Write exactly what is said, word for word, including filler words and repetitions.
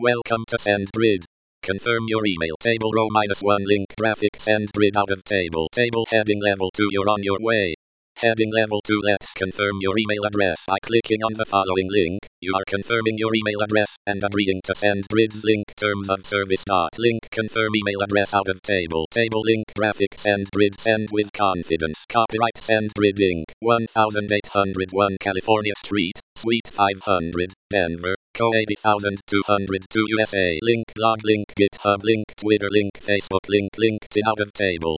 Welcome to SendGrid. Confirm your email. Table row minus one link graphic SendGrid out of table. Table heading level two. You're on your way. Heading level two. Let's confirm your email address by clicking on the following link. You are confirming your email address and agreeing to SendGrid's link terms of service. Dot link confirm email address out of table. Table link graphic SendGrid. Send with confidence. Copyright SendGrid Incorporated. eighteen oh one California Street, Suite five hundred, Denver. Co eighty thousand two hundred two U S A. Link blog link GitHub link Twitter link Facebook link LinkedIn out of table.